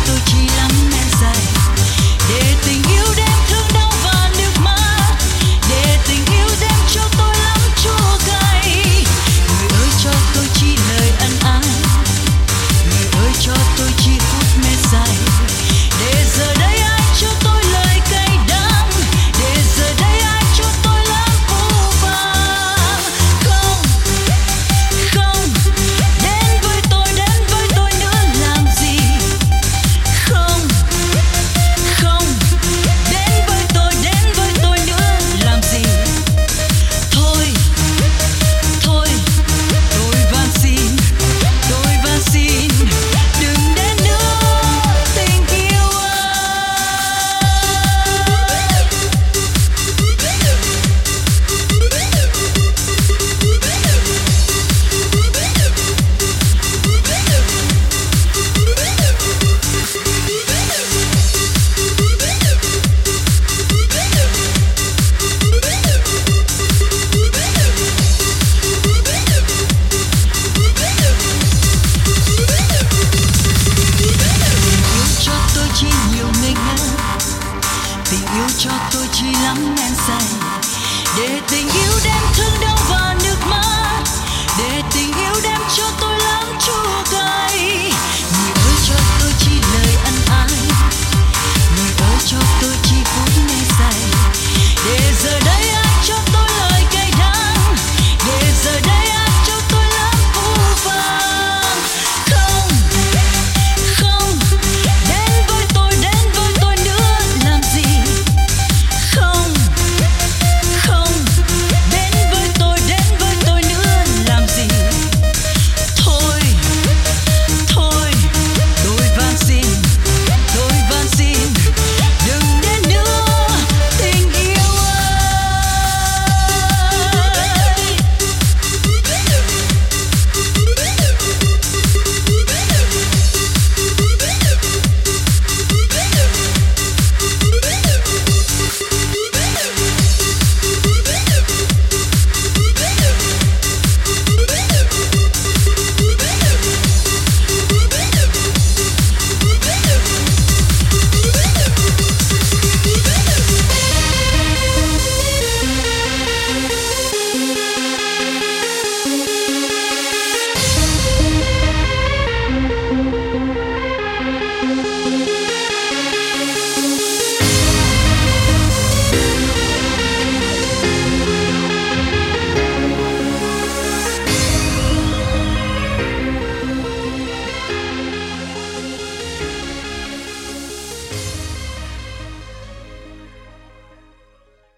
tôi chỉ lắng nghe say, để tình yêu đem thương đau và nước mắt, để tình yêu đem cho tôi lắm chua cay. Người ơi cho tôi chỉ lời ân ái, người ơi cho tôi chỉ phút mê say, để giờ đây ai cho tôi lời cay đắng, để giờ đây ai cho tôi lắm phũ vàng. Không, không, đến với tôi nữa làm gì? Không, không, đến với tôi nữa làm gì? Thôi, thôi, tôi van xin, đừng đến nữa tình yêu tình yêu cho tôi chỉ lắng nghe say, để tình yêu đem thương đau và nước mắt, để tình yêu đem cho tôi